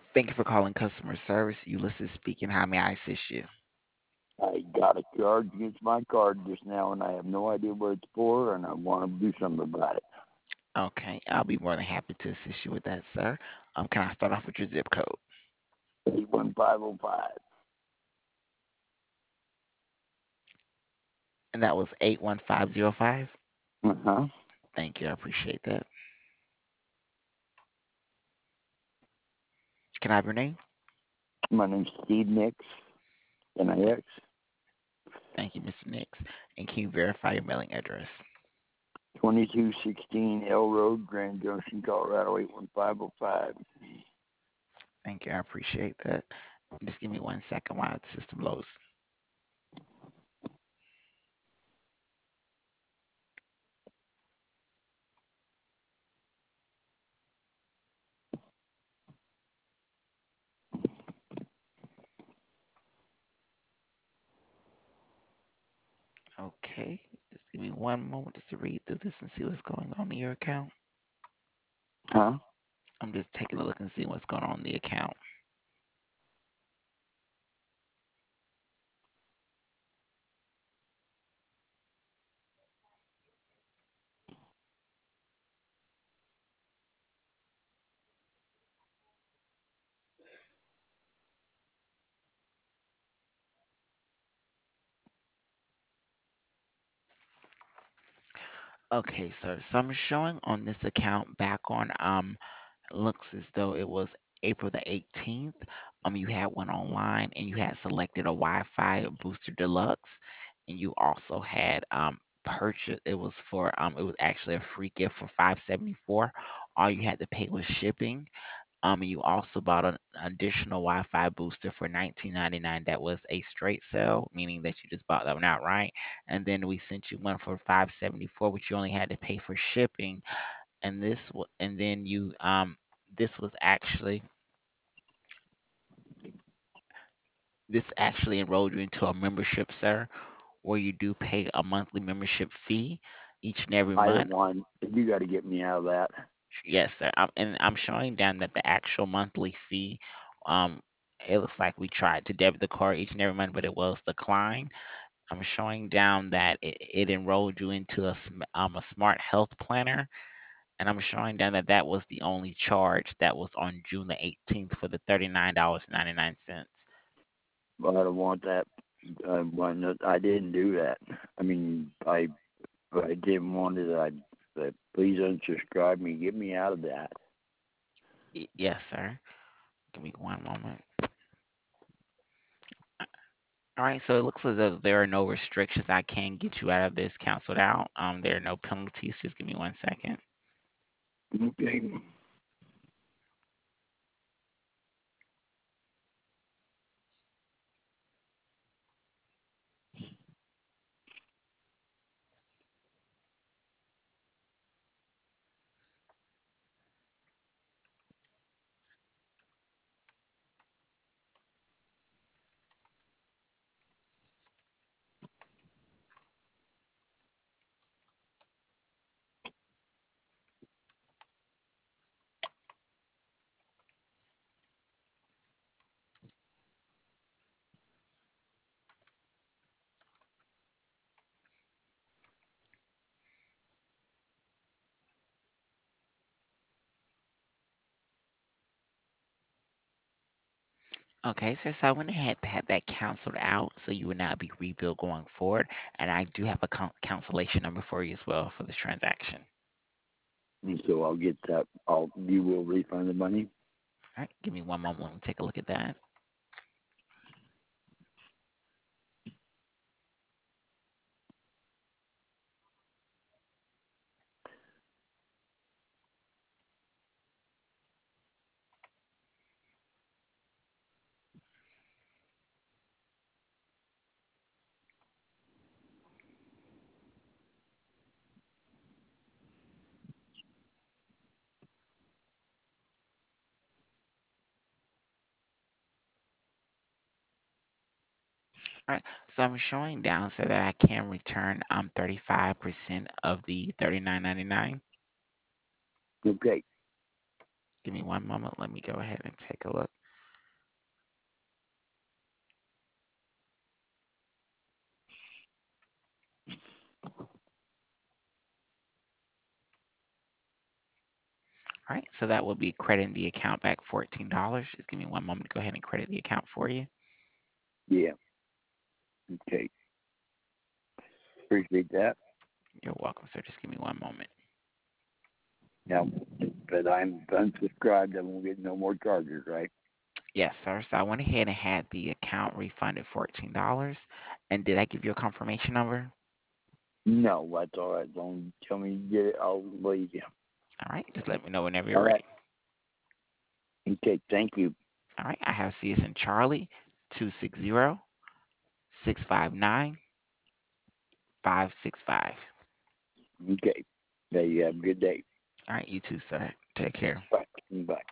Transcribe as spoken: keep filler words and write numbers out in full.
Thank you for calling customer service. Ulysses speaking. How may I assist you? I got a charge against my card just now, and I have no idea what it's for, and I want to do something about it. Okay, I'll be more than happy to assist you with that, sir. Um, can I start off with your zip code? Eight one five zero five. And that was eight one five zero five. Uh huh. Thank you. I appreciate that. Can I have your name? My name's Steve Nix, N I X. Thank you, mister Nix. And can you verify your mailing address? Twenty-two sixteen L Road, Grand Junction, Colorado eight one five zero five. Thank you. I appreciate that. Just give me one second while the system loads. Okay, just give me one moment just to read through this and see what's going on in your account. Huh? I'm just taking a look and seeing what's going on in the account. Okay, sir. So I'm showing on this account back on um looks as though it was April the eighteenth. Um, you had one online and you had selected a Wi-Fi Booster Deluxe, and you also had um purchased. It was for um it was actually a free gift for five seventy-four. All you had to pay was shipping. Um, and you also bought an additional Wi-Fi booster for nineteen ninety-nine. That was a straight sale, meaning that you just bought that one outright. And then we sent you one for five seventy-four, which you only had to pay for shipping. And this wa- and then you um this was actually this actually enrolled you into a membership, sir, where you do pay a monthly membership fee each and every I don't month. want. You got to get me out of that. Yes, sir. Um, and I'm showing down that the actual monthly fee, um, it looks like we tried to debit the card each and every month, but it was declined. I'm showing down that it, it enrolled you into a sm- um a smart health planner, and I'm showing down that that was the only charge that was on June the eighteenth for the thirty-nine dollars and ninety-nine cents. But I don't want that. I, want, I didn't do that. I mean, I I didn't want it. I but please unsubscribe me. Get me out of that. Y- Yes, sir. Give me one moment. All right, so it looks as though there are no restrictions. I can get you out of this canceled out. Um, there are no penalties. Just give me one second. Okay. Okay, so, so I went ahead to have that canceled out, so you would not be rebilled going forward. And I do have a con- cancellation number for you as well for this transaction. And so I'll get that. I'll you will refund the money. All right, give me one moment. Let me take a look at that. All right, so I'm showing down so that I can return um thirty-five percent of the thirty-nine ninety-nine. Okay. Give me one moment. Let me go ahead and take a look. All right, so that will be crediting the account back fourteen dollars. Just give me one moment to go ahead and credit the account for you. Yeah. Okay. Appreciate that. You're welcome, sir. Just give me one moment. Now, but I'm unsubscribed. I won't get no more charges, right? Yes, sir. So I went ahead and had the account refunded fourteen dollars. And did I give you a confirmation number? No, that's all right. Don't tell me to get it. I'll believe you. All right, just let me know whenever you're All right. ready. Okay. Thank you. All right, I have C as in Charlie, two six zero, six five nine, five six five. Okay. There you have a good day. All right, you too, sir. Take care. Bye. Bye.